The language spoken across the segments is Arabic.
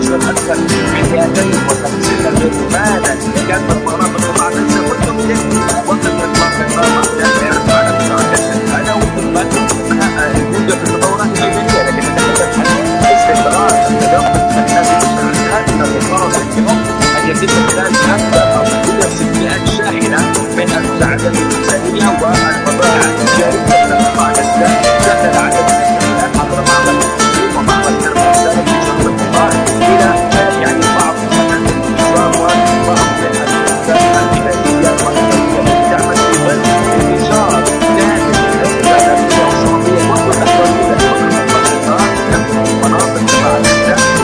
الأكثر حيادية وتفصيلا للمعنى كان المناطق بعد كنت من وقت الإطلاق يعرف على المساعدة أنا وقت يوجد في التطورات العلمية لكن نتكلم عن استقرار التدخل في هذه المساعدات من المفترض أن يتم خلال أكثر أو كل 600 شاحنة من المساعدات الإنسانية والمضاعف التجارية من المقاعدة زاد العدد الإنسانيات عبر معبد التسليم ومعبد الإرسال في شرق القطاع إلى يعني بعض الإجرام وبعض من الأسباب الكبيرة والأسباب التي تعمل في ظل الإشارة كامل للاستعداد الصومية والتحول إلى مناطق بعد ذلك.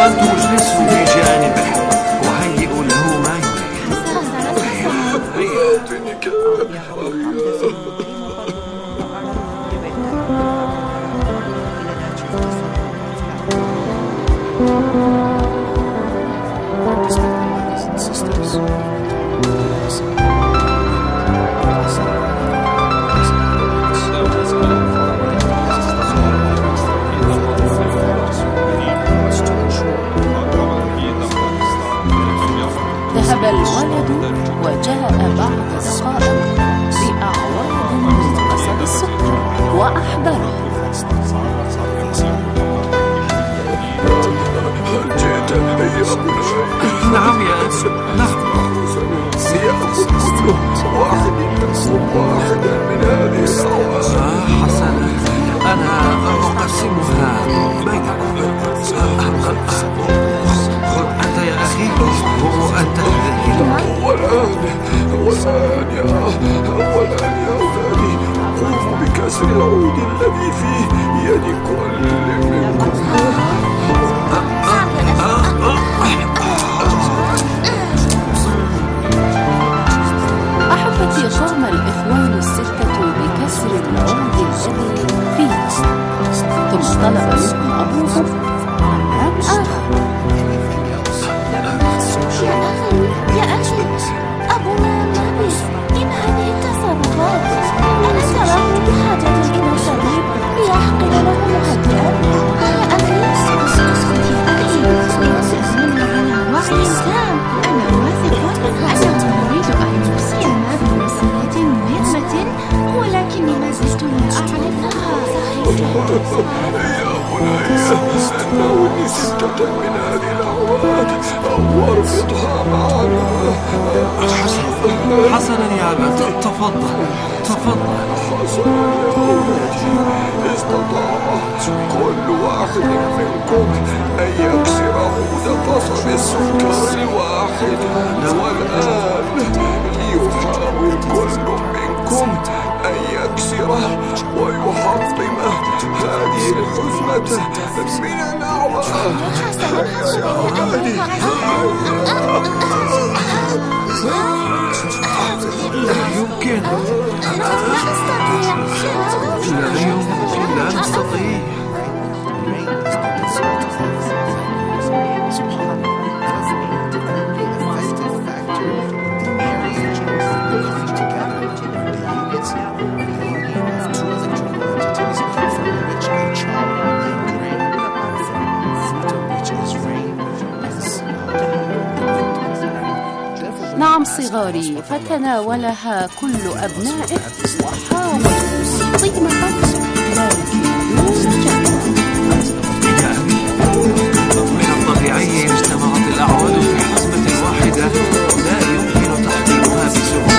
وأنتم اجلسوا بجانبه وهيئوا له ما يريد. ذهب الولد وجاء بعد دقائق بأعواد من قصب السكر وأحضره. هل جئت يا بني؟ نعم يا أبي، نعم. سيأخذ كل واحد منكم واحدا من هذه الأعواد. حسنا، أنا أقسمها بينكم. خذ أنت يا أخي وأنت والآن يا أولادي، قوموا بكسر العود الذي في يد كل منكم. أحبت يقوم الإخوان الستة بكسر العود الذي فيه، ثم طلب منهم أبوهم أمرا آخر. يا أخي أبونا مابس، إن هذه التصرفات ألا تراه بحاجة إلى طبيب ليحقن له مهدئا؟ يا أخي اسكت يا أخي، وسأمن على وعي تام. أنا واثق أنه يريد أن يوصينا برسالة مهمة، ولكني ما زلت لا أعرفها صحيحة. يا بني، لو إني ستة من هذه الأعواد واربطها معنا. حسنا يا أبا، تفضل. حسنا يا أولادي، استطاع كل واحد منكم أن يكسر عود قصب السكر الواحد، والآن ليحاول كل منكم أن يكسره ويحطم هذه الحزمة من الأعواد. يا أولادي، لا يمكن، لا نستطيع. نعم صغاري، فتناولها كل أبنائه وحاولوا تقييمها، لكن لا نجاح. يا أبي، من الطبيعي اجتمعت الأعواد في حزمة واحدة لا يمكن تحطيمها بسهولة.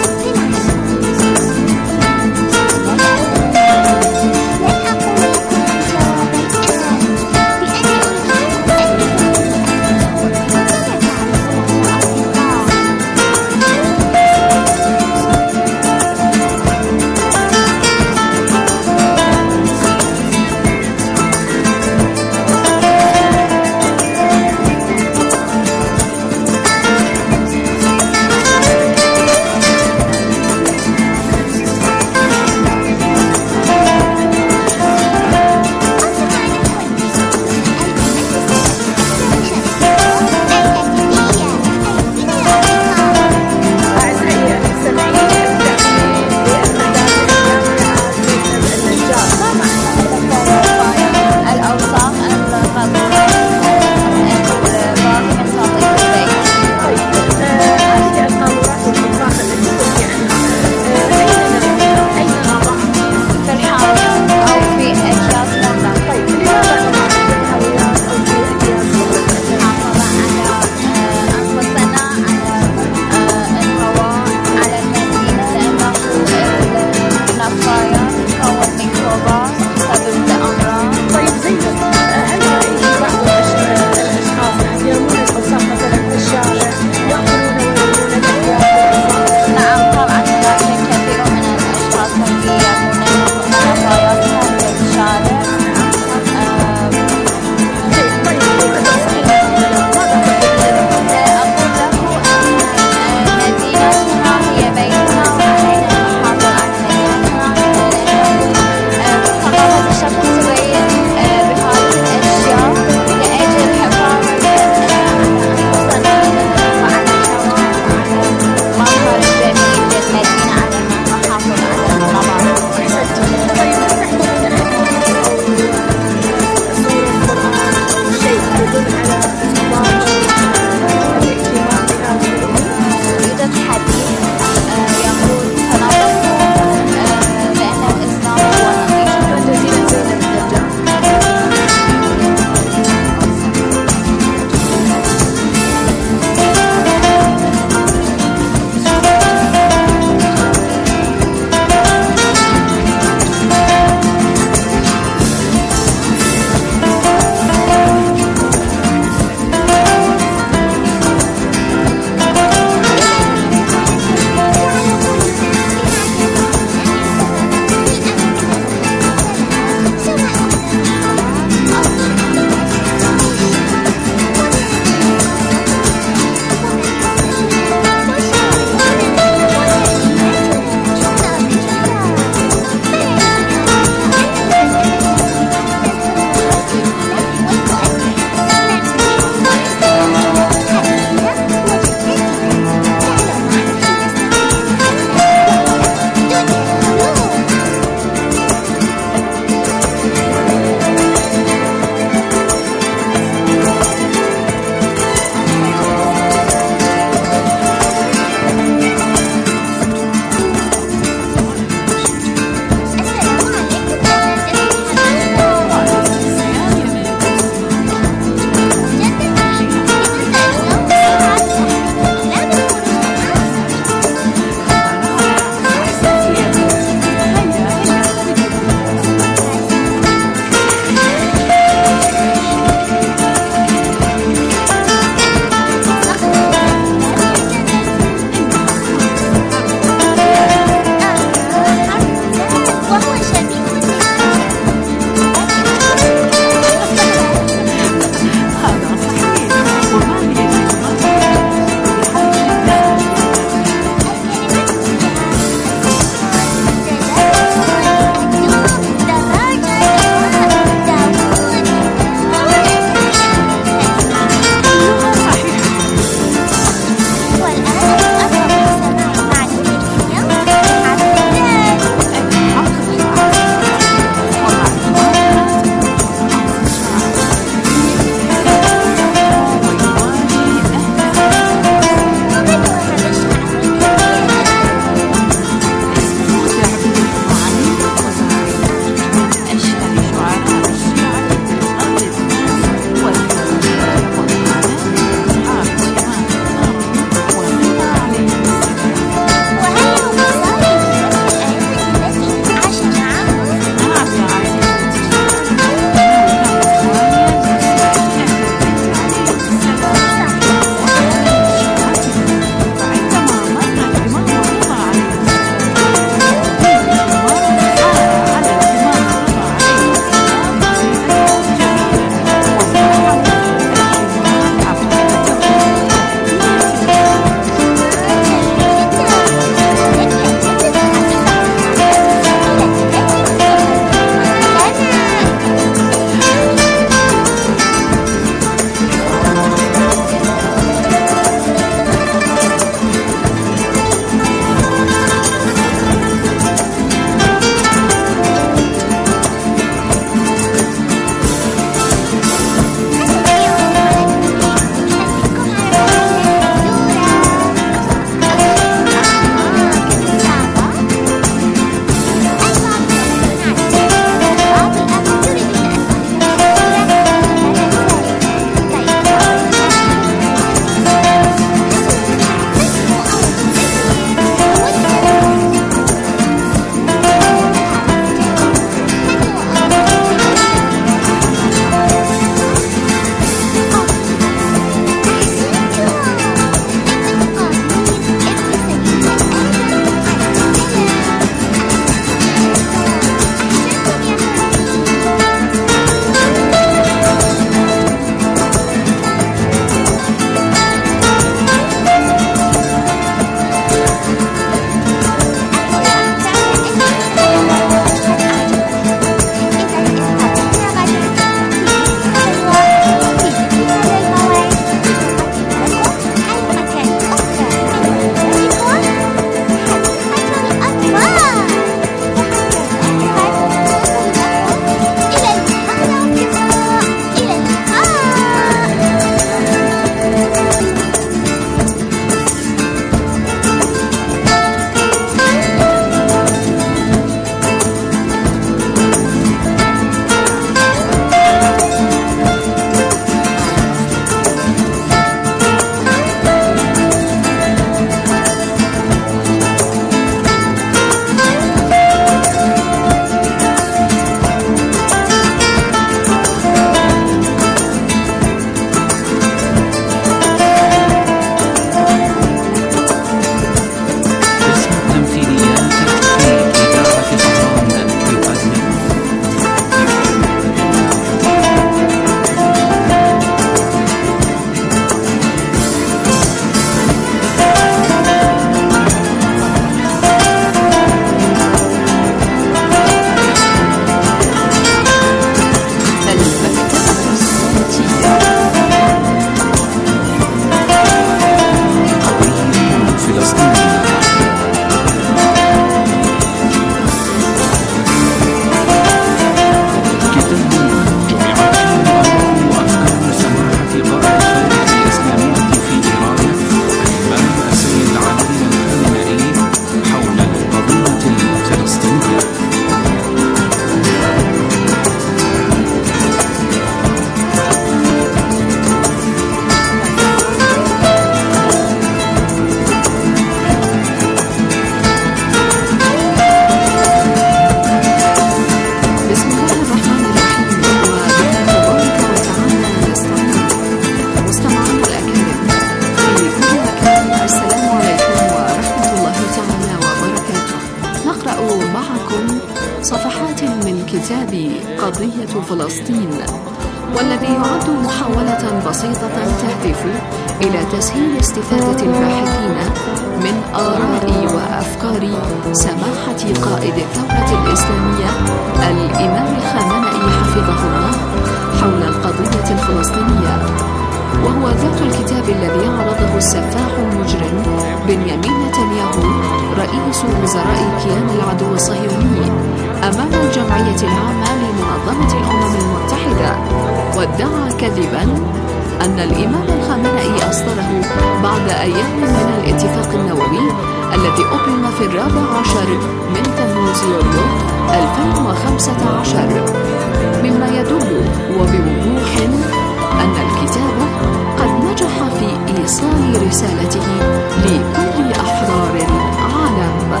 الكتاب قضية فلسطين، والذي يعد محاولة بسيطة تهدف إلى تسهيل استفادة الباحثين من آراء وأفكار سماحة قائد الثورة الإسلامية الإمام الخامنئي حفظه الله حول القضية الفلسطينية، وهو ذات الكتاب الذي عرضه السفاح المجرم بنيامين نتنياهو رئيس وزراء كيان العدو الصهيوني أمام الجمعية العامة لمنظمة الأمم المتحدة، وادعى كذبا أن الإمام الخامنئي أصدره بعد أيام من الاتفاق النووي الذي أبرم في 14 من تموز يوليو 2015، مما يدل وبوضوح أن الكتاب قد نجح في إيصال رسالته لكل أحرار العالم.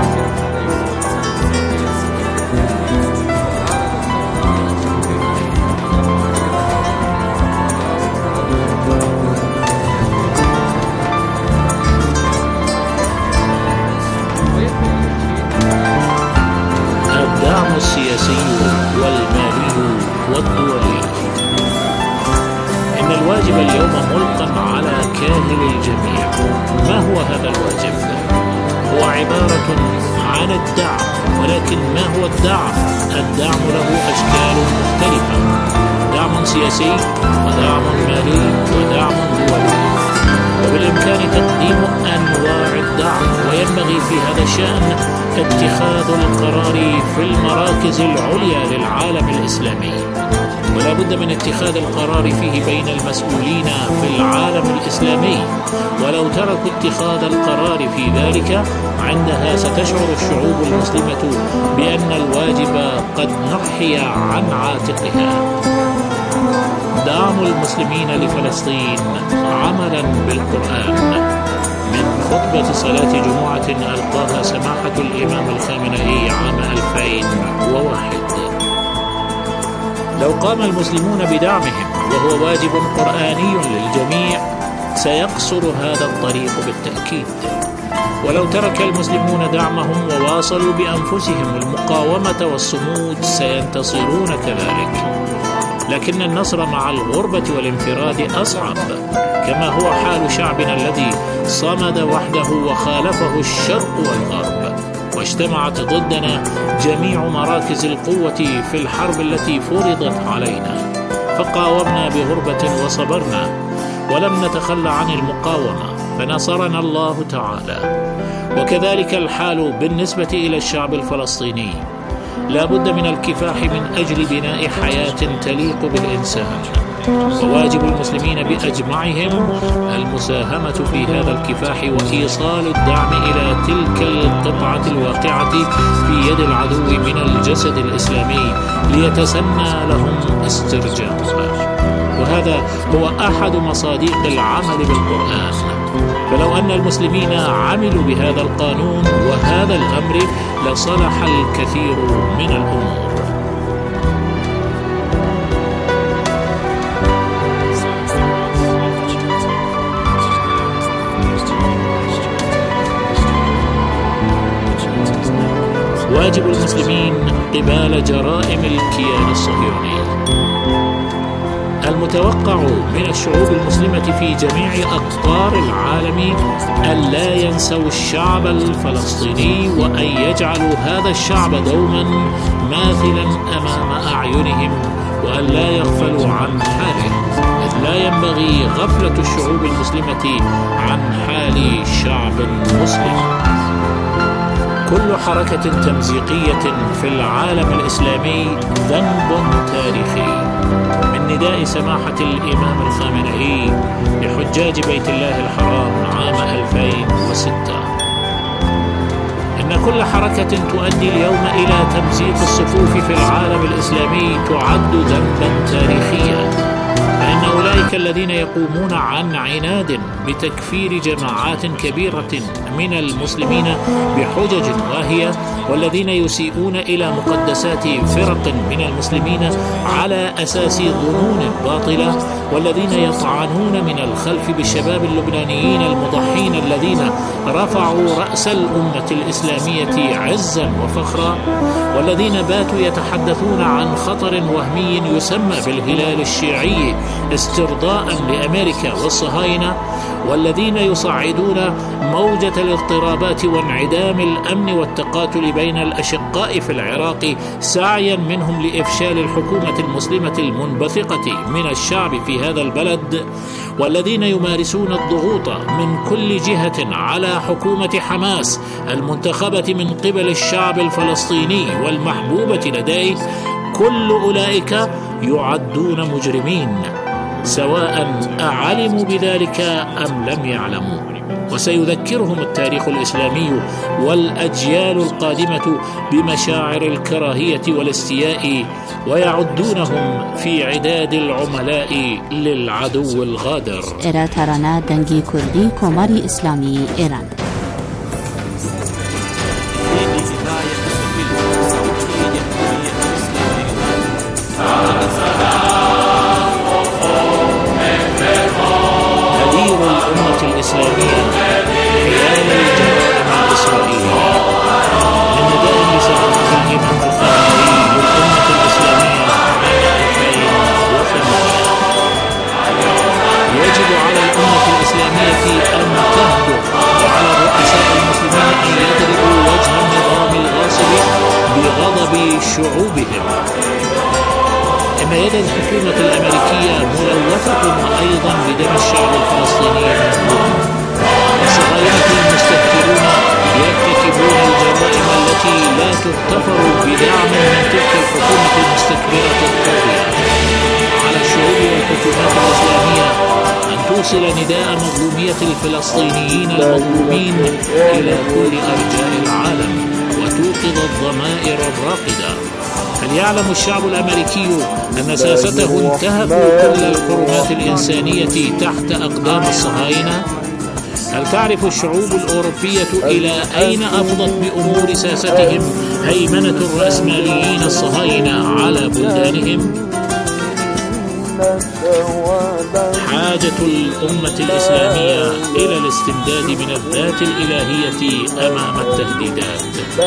الدعم السياسي والمالي والدولي. إن الواجب اليوم ملقا على كاهل الجميع. ما هو هذا الواجب؟ هو عبارة عن الدعم، ولكن ما هو الدعم؟ الدعم له أشكال مختلفة: دعم سياسي، ودعم مالي، ودعم دولي، وبالإمكان تقديم أنواع الدعم. وينبغي في هذا الشأن اتخاذ القرار في المراكز العليا للعالم الإسلامي، ولا بد من اتخاذ القرار فيه بين المسؤولين في العالم الإسلامي. ولو تركوا اتخاذ القرار في ذلك، عندها ستشعر الشعوب المسلمة بأن الواجب قد نحي عن عاتقها. دعم المسلمين لفلسطين عملا بالقرآن. من خطبة صلاة جمعة ألقاها سماحة الإمام الخامنئي عام 2001: لو قام المسلمون بدعمهم، وهو واجب قرآني للجميع، سيقصر هذا الطريق بالتأكيد. ولو ترك المسلمون دعمهم وواصلوا بأنفسهم المقاومة والصمود، سينتصرون كذلك. لكن النصر مع الغربة والانفراد أصعب، كما هو حال شعبنا الذي صمد وحده وخالفه الشرق والغرب، واجتمعت ضدنا جميع مراكز القوة في الحرب التي فرضت علينا، فقاومنا بغربة وصبرنا، ولم نتخلى عن المقاومة، فنصرنا الله تعالى. وكذلك الحال بالنسبة إلى الشعب الفلسطيني. لا بد من الكفاح من أجل بناء حياة تليق بالإنسان، وواجب المسلمين بأجمعهم المساهمة في هذا الكفاح وإيصال الدعم إلى تلك القطعة الواقعة في يد العدو من الجسد الإسلامي ليتسنى لهم استرجاعها. وهذا هو أحد مصادق العمل بالقرآن. فلو أن المسلمين عملوا بهذا القانون وهذا الأمر، لصلح الكثير من الأمور. واجب المسلمين قبال جرائم الكيان الصهيوني. المتوقع من الشعوب المسلمة في جميع أقطار العالم أن لا ينسوا الشعب الفلسطيني، وأن يجعلوا هذا الشعب دوما ماثلا أمام أعينهم، وأن لا يغفلوا عن حاله، إذ لا ينبغي غفلة الشعوب المسلمة عن حال شعب مسلم. كل حركة تمزيقية في العالم الإسلامي ذنب تاريخي. من نداء سماحة الإمام الخامنئي لحجاج بيت الله الحرام عام 2006: إن كل حركة تؤدي اليوم إلى تمزيق الصفوف في العالم الإسلامي تعد ذنبا تاريخيا، فإن أولئك الذين يقومون عن عناد بتكفير جماعات كبيرة من المسلمين بحجج واهية، والذين يسيئون إلى مقدسات فرق من المسلمين على أساس ظنون باطلة، والذين يطعنون من الخلف بالشباب اللبنانيين المضحين الذين رفعوا رأس الأمة الإسلامية عزا وفخرا، والذين باتوا يتحدثون عن خطر وهمي يسمى بالهلال الشيعي استرضاء لأمريكا والصهاينة، والذين يصعدون موجة الاضطرابات وانعدام الأمن والتقاتل بين الأشقاء في العراق سعيا منهم لإفشال الحكومة المسلمة المنبثقة من الشعب في هذا البلد، والذين يمارسون الضغوط من كل جهة على حكومة حماس المنتخبة من قبل الشعب الفلسطيني والمحبوبة لديه، كل أولئك يعدون مجرمين سواء أعلموا بذلك أم لم يعلموا. وسيذكرهم التاريخ الإسلامي والأجيال القادمة بمشاعر الكراهية والاستياء، ويعدونهم في عداد العملاء للعدو الغادر. إرا ترانا دنگی کردی کماری اسلامی ایران. الإسلامية حيال الجرائم الإسرائيلية من نداء لسعادة الإمام الخامنئي للأمة الإسلامية عام 2008. يجب على الأمة الإسلامية أن تهدف وعلى الرؤساء المسلمين أن يضربوا وجه النظام الغاصب بغضب شعوبهم. إن يد الحكومة الأمريكية ملوثة أيضا بدم الشعب الفلسطيني المظلوم. الصهاينة المستهترون يرتكبون الجرائم التي لا تغتفر بدعم من تلك الحكومة المستكبرة الطاغية. على الشعوب والحكومات الإسلامية أن توصل نداء مظلومية الفلسطينيين المظلومين إلى كل أرجاء العالم وتوقظ الضمائر الراقدة. هل يعلم الشعب الأمريكي أن سياسته انتهكوا كل الحرمات الإنسانية تحت أقدام الصهاينة؟ هل تعرف الشعوب الأوروبية إلى أين أفضت بأمور سياستهم هيمنة الرأسماليين الصهاينة على بلدانهم؟ حاجة الأمة الإسلامية إلى الاستمداد من الذات الإلهية أمام التهديدات.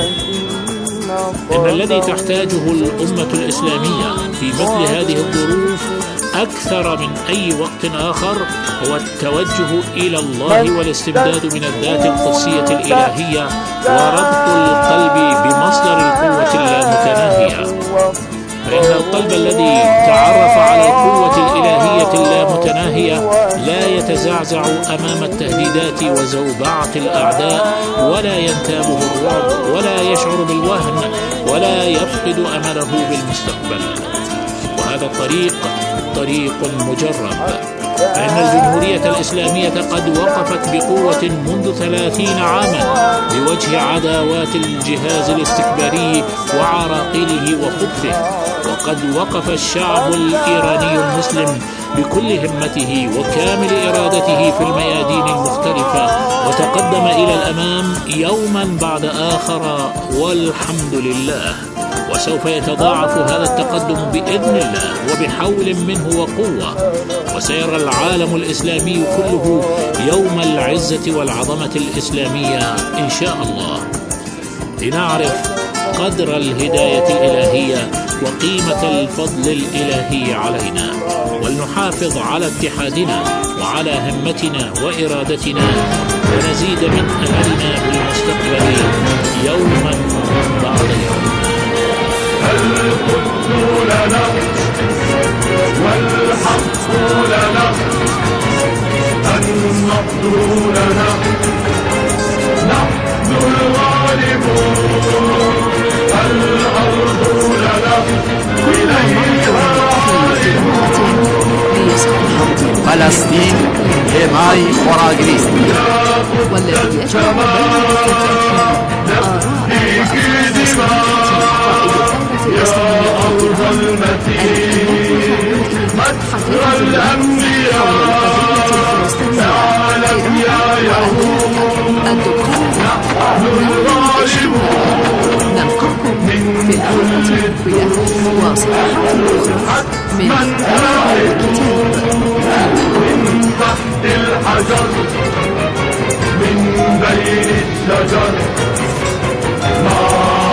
إن الذي تحتاجه الأمة الإسلامية في مثل هذه الظروف أكثر من أي وقت آخر هو التوجه إلى الله والاستمداد من الذات القدسية الإلهية وربط القلب بمصدر القوة اللامتناهية. فإن القلب الذي تعرف على القوة الإلهية اللامتناهية لا يتزعزع أمام التهديدات وزوبعة الأعداء، ولا ينتابه الرعب، ولا يشعر بالوهن، ولا يفقد أمله بالمستقبل. وهذا الطريق طريق مجرب، فإن الجمهورية الإسلامية قد وقفت بقوة منذ 30 عاما بوجه عداوات الجهاز الاستكباري وعراقيله وخبثه، وقد وقف الشعب الإيراني المسلم بكل همته وكامل إرادته في الميادين المختلفة، وتقدم إلى الأمام يوما بعد آخر والحمد لله. وسوف يتضاعف هذا التقدم بإذن الله وبحول منه وقوة، وسيرى العالم الإسلامي كله يوم العزة والعظمة الإسلامية إن شاء الله. لنعرف قدر الهداية الإلهية وقيمة الفضل الإلهي علينا، ولنحافظ على اتحادنا وعلى همتنا وإرادتنا، ونزيد من أملنا بالمستقبل يوما بعد يوم. القدس لنا والحق لنا، النصر لنا، نحن الغالبون، الأرض لنا إليها فلسطين حمای خوراگری است. والذي يجمع بين الفتاة آراء وأفكار قائد الدولة الإسلامية حقيقة الأمر حول القضية الفلسطينية قراءة وأداء الدكتور ناظر الشمال. نلقاكم في الحلقة المقبلة وصفحات أخرى من الكتاب من تحت الحجر من بين الشجر مع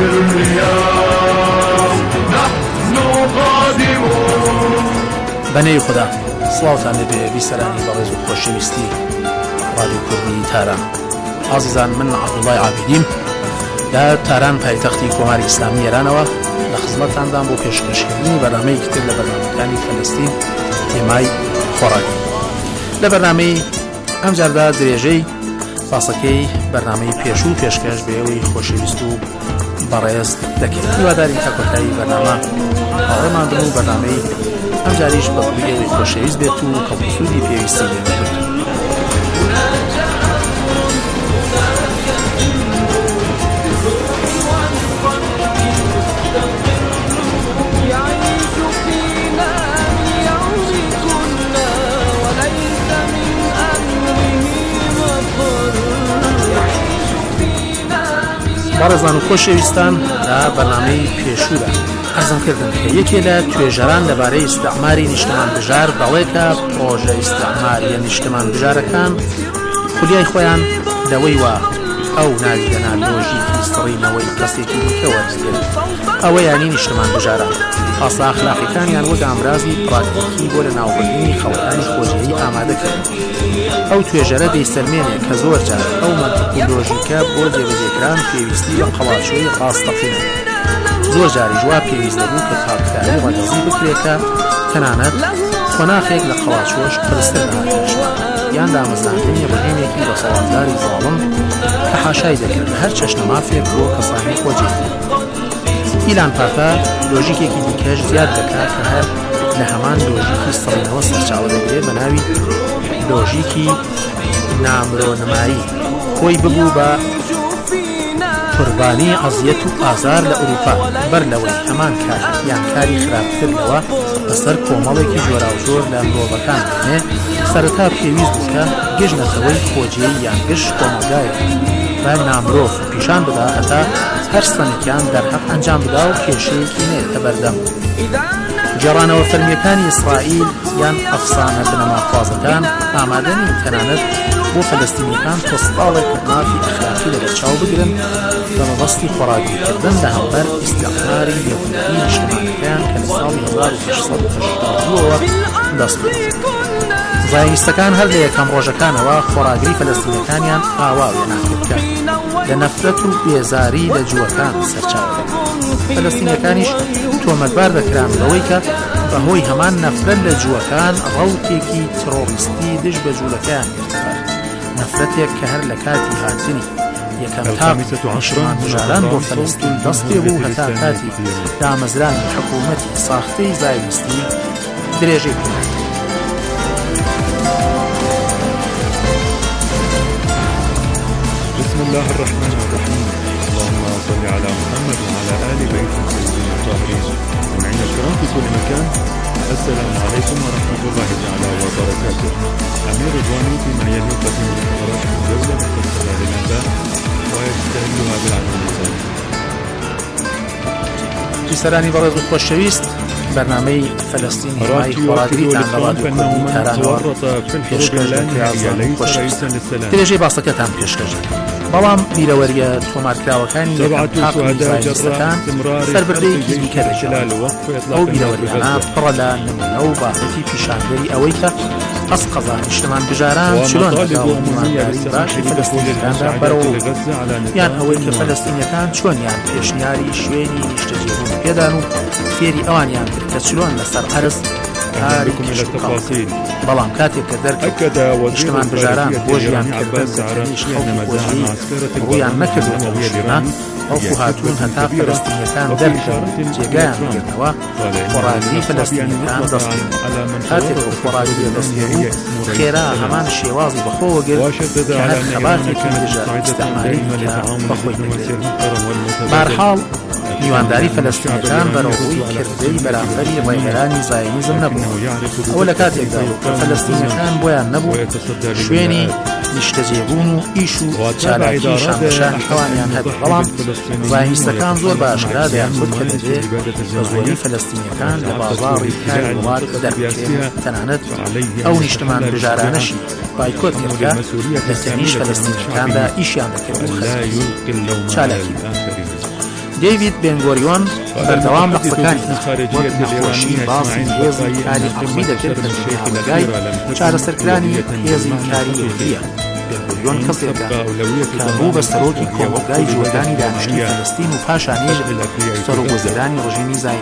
الرياح نحن قادمون. بەنێوی خوددا سڵاوتان لەبێ بیسەرانی بەڕێز و خۆشەویستی ڕادیۆ کوردی تاران. ئازیزان، من عەبدوڵڵای عابیدیم لە تاران پایتەختی کۆماری ئیسلامی ئێرانەوە لە خزمەتتاندان بۆ پێشکەشکردنی بەرنامەیەکی تر لە بەرنامەکانی فەلەستین هێمای خۆراکی. لە بەرنامەی ئەم جاردا درێژەی باسەکەی بەرنامەی پێشوو پێشکەش بەوەی خۆشەویست و بەڕێز دەکەین. هیواداری تاکۆتایی بەرنامە هاوڕێمان بن و بەرنامەی ئەم جاریش بە خوێوەی خۆشەویست بێت و کەڵسوودی پێویستی لێبێت. بەڕێزان و خۆشەویستان، لە بەرنامەی پێشوودا ئەرزم کردن کە یەکێ لە توێژەران لەبارەی ئیستیعماری نیشتمان بژار دەڵێکە پرۆژە ئیستیعماریە نیشتمان بژارەکان خولیای خۆیان لەوەی وە ئەو ناوی دەنا لۆژیکی سڕینەوەی کەسێکی دیکە وەرزگرت. ئەوە یانی نیشتمان بژاران ئاسا ئەخلاقیەکانیان وەک ئامرازی پراکتیکی بۆ لە ناوبردنی خەڵکانی خۆجێیی ئامادەکرد. ئەو توێژەرە دەیسەلمێنێ کە زۆر جار ئەو مەنتیق و لۆژیکە بۆ جێبەجێکران پێویستی بە قەڵاچۆی ڕاستەقینە. زۆر جاری جوا پێویست دەبوو کە کارکاری ڕەگەزی بکرێتە تەنانەت خۆناخێک لە قەڵاچۆش پرستر نهاتێش یان دامەزراندنی ڕێنێکی بەسەڵاتداری زاڵم کە حاشای دەکرد هەر چەشنە مافێک بۆ کەسانی خۆجێتی. ئیلان پاکە لۆژیکێکی دیکەش زیاد دەکات کە هەر لە هەمان لۆژیکی سڕینەوە سەرچاوە دەگرێت بە ناوی لۆژیکی نامرۆنمایی. خۆی ببوو بە قوربانی ئەزیەت و ئازار لە ئەوروپا بەر لەوەی هەمان کار یان کاری خراپترەوە بەسەر کۆمەڵێکی جۆرا و جۆر لە مرۆڤەکان بێنێ. سەرەتا پێویست بوو کە گەژنەتەوەی خۆجێی یان گشت کۆمەلگایە بە نامرۆڤ پیشان بدا هەتا هەر سەنێکیان دەرحەق ئەنجام بدا و کێشەیەکی نێتە بەردەم. گێڕانەوە فەرمیەکانی ئیسرائیل یان ئەفسانە بنەماخوازەکان ئامادە نین تەنانەت بۆ فەلەستینیەکان پۆستاڵێک مافی ئەخلاقی لەبەرچاو بگرن بە مەبەستی خۆراگیرکردن لە هەمبەر ئیستیعماری یەکوتی نیشتمانەکەیان کە لە ساڵی 1882ەوە دەست پێ. زایۆنیستەکان هەر لە یەکەم ڕۆژەکانەوە خۆراگری فەلەستینیەکانیان ئاواویە ناکردکە لە نەفرەت و بێزاری لە جووەکان سەرچاوە دەکرد. فەلەستینیەکانیش تۆمەتبار دەکران بەوەی کە بەهۆی هەمان نەفرەت لە جووەکان ڕەوتێکی ترۆریستی دژ بە جوولەکەیان گرتبەر. نەفرەتێک کە هەر لە کاتی هاتنی یەکەم تاق نیشتمان بژاران بۆ فەلەستین دەست پێ بوو هەتا کاتی دامەزرانی حکوومەتی ساختەی زایۆنیستی درێژەی پێدات. بسم الله الرحمن الرحيم. اللهم صل على محمد وعلى آل بيت الطيبين الطاهرين. سمعنا الكرام في كل مكان، السلام عليكم ورحمة الله تعالى وبركاته. أمير رضواني فيما يلي يقدم لحضراتكم جولة مختصرة للأنباء ويستهلها بالعنوان التالي. بیسەرانی بەڕێز و خۆشەویست، بەرنامەی فەلەستین هێمای خۆراگریتان لە ڕادیۆ کوردی تارانەوە پێشکەش دەکرێت. درێژەی باسەکەتان پێشکەش دەکەم. بەڵام بیرەوەریە تۆمارکراوەکانی زایۆنیستەکان سەربردەیەکی دیکە دەژێت. ئەو بیرەوەریانە پڕە لە نمونە و بابەتی پیشاندەری ئەوەی کە ئەسقەزا نیشتمان بژاران چلۆن لەگەڵ نیمانداری باشی فەلەستینیەکاندا بەرەوە یان ئەوەی کە فەلەستینیەکان چۆنیان پێشنیاری شوێنی نیشتەجێبوون پێدان و فێری ئەوانیان کرد کە چلۆن لەسەر عەرز بەڵام کاتێک کە دەرکەوت نیشتمان بژاران بۆ ژیانکردن ڕوویان نەکردوێتەوە شوێنە وەکو هاتوون هەتا فەلەستینیەکان دەرکەون جێگایان بگرنەوە خۆڕاگری فەلەستینیەکان دەستێن کاتێک بۆ خۆڕاگری دەستێن خێرا هەمان شێوازی بەخۆوەگرت کە هەر خەباتێکی دژە ئیستعماری بەخۆی دەگرێت. بەهەرحاڵ میوانداری فەلەستینیەکان بەڕێوەبووی کردەی بەرامبەری ڕێگەرانی زایۆنیزم نەبوو. ئەوە لە کاتێکدا کە فەلەستینیەکان بۆیان نەبوو شوێنی نیشتەجێبوون و ئیش و چالاکی شانبەشانی ئەوانیان هەبێت. بەڵام زایۆنیستەکان زۆر باشکرا دەیانگوت کە دەبێت بە زۆری فەلەستینیەکان لە بازاڕی کاری وڵات دەربکرێن، تەنانەت ئەو نیشتمان بژارانەشی بایکۆت کردکە لە تەنیش فەلەستینیەکاندا ئیشیان دەکرد و چالاکی دەیڤید بێنگۆریۆن بەردەوام لە قسەکانی وەک نەخۆشی باسی هێزی کاری عەقبی دەکرد لە ژێرگای چارەسەرکرانی هێزی کاری یەکیە. بێنگۆریۆن کەسێکە کە بوو بە سەرۆکی کۆمەلگای جوڵەکانی دانیشتنی فەلەستین و پاشانیش سەرۆکوەزیرانی ڕژیمی زایۆنی